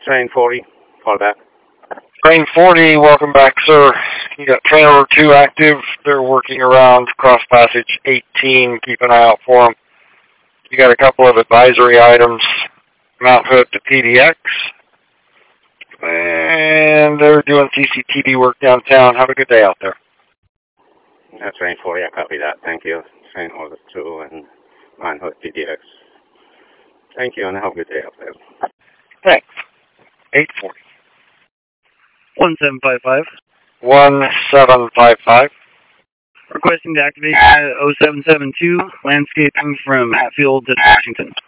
Train 40, call back. Train 40, welcome back, sir. You got train number 2 active. They're working around cross passage 18. Keep an eye out for them. You got a couple of advisory items. Mount Hood to PDX. And they're doing CCTV work downtown. Have a good day out there. Train 40, I copy that. Thank you. Train order 2 and Mount Hood PDX. Thank you, and have a good day out there. Thanks. 840. 1755. 1755. Requesting to activate 0772, landscaping from Hatfield to Washington.